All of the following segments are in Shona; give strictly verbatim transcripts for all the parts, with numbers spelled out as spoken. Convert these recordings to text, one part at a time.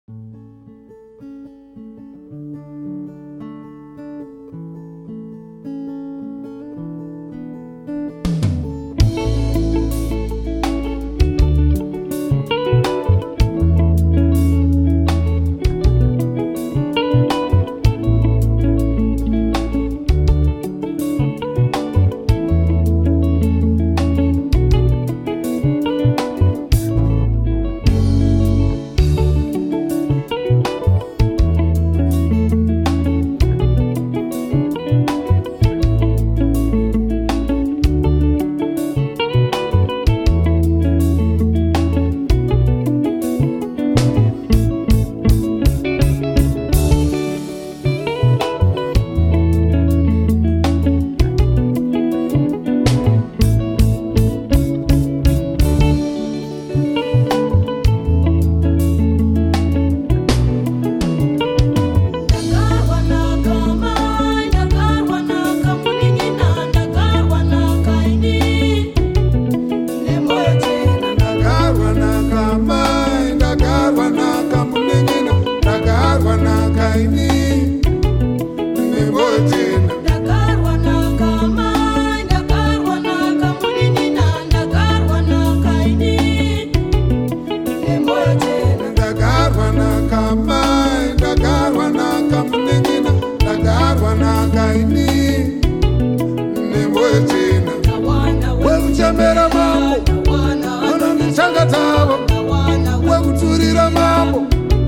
Wekuchemera mambo, anondichangatawo. Wekuturira mambo,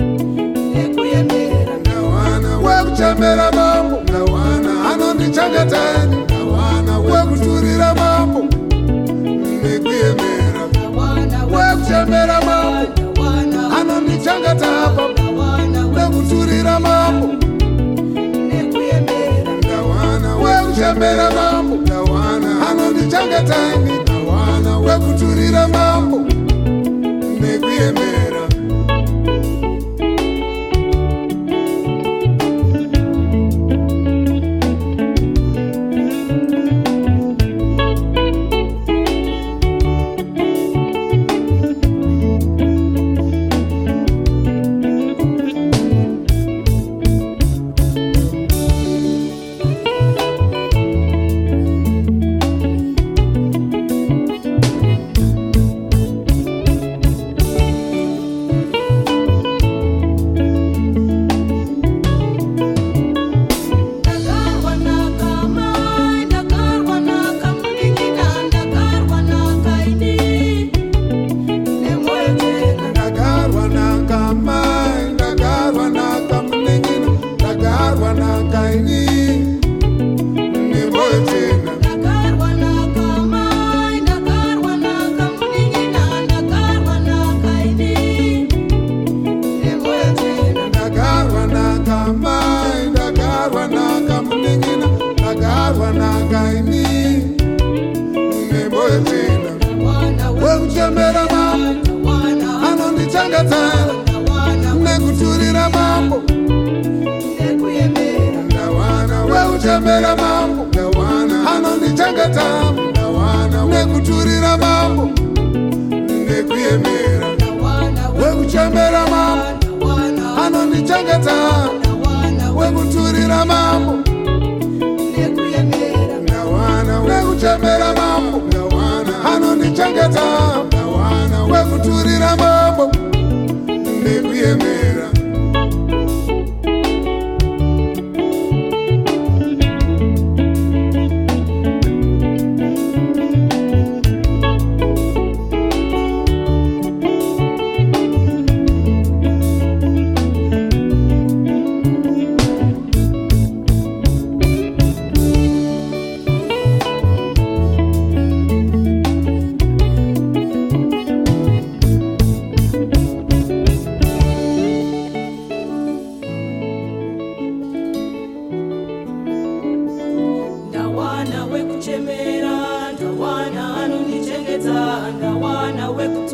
wekuchemera mambo, anondichangatawo. Wekuturira mambo, nekuyemera. Wekuchemera mambo, anondichangatawo. Wekuturira mambo, wekuchemera mambo, anondichangatawo. Wekuturira mambo, nekuyemera. Wekuchemera mambo, anondichangatawo. Nekuturira mambo, wekuchemera mambo, anondichangatawo. Nekuturira mambo, nekuyemera. Wekuchemera mambo, anondichangatawo. Wekuturira mambo, wekuchemera mambo, anondichangatawo. Wekuturira mambo, nekuyemera. Wekuchemera, ndawana anondichengeta, ndawana weku